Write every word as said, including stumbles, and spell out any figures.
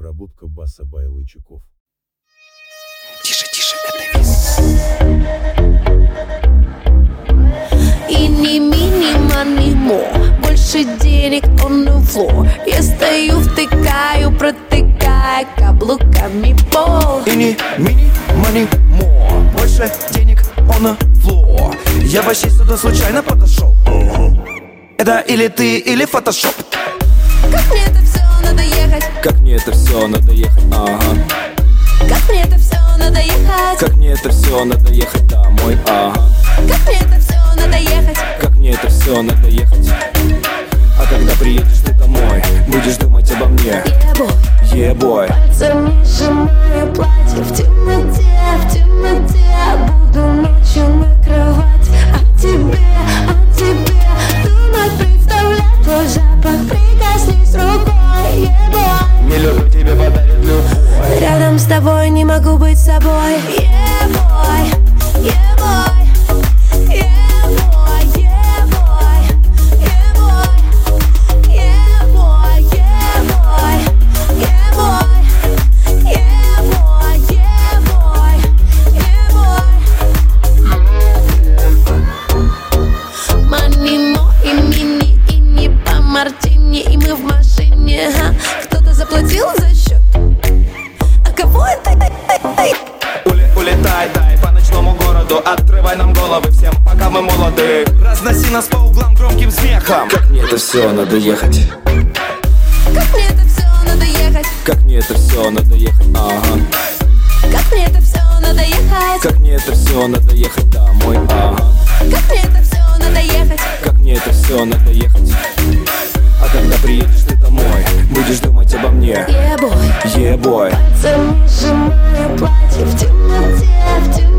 Обработка баса Байлычаков. Тише, тише, это вис. И не мини, мани, мо. Больше денег on the floor. Я стою, втыкаю, протыкая каблуками пол. И не мини, мани, мо. Больше денег on the floor. Я вообще сюда случайно подошел. Это или ты, или фотошоп. Как мне это все надо ехать? Как мне это все надо ехать, ага. Как мне это все надо ехать? Как мне это все надо ехать домой, ага. Как мне это все надо ехать? Как мне это все надо ехать. А когда приедешь ты домой, будешь думать обо мне. Ебой, ебой. пальцами сжимаю платье в темноте, в темноте. Буду ночью накрывать о тебе, о тебе. Думать, представлять твой запах. Прикоснись рукой, ебой. Не люблю, тебе подарит любовь. Рядом с тобой не могу быть собой. Ебой, ебой. Мартини, и мы в машине, ага. Кто-то заплатил за счет. А кого это? Ули, улетай, дай по ночному городу. Открывай нам головы всем, пока мы молоды. Разноси нас по углам громким смехом. Как мне это все надо ехать. Как мне это все надо ехать. Как мне это все надо ехать, ага. Как мне это все надо ехать. Как мне это все надо ехать домой, ага. Как мне это все надо ехать. Как мне это все надо ехать. А когда приедешь ты домой, будешь думать обо мне. Ебой, ебой. пальцами сжимаю платье в темноте, в темноте.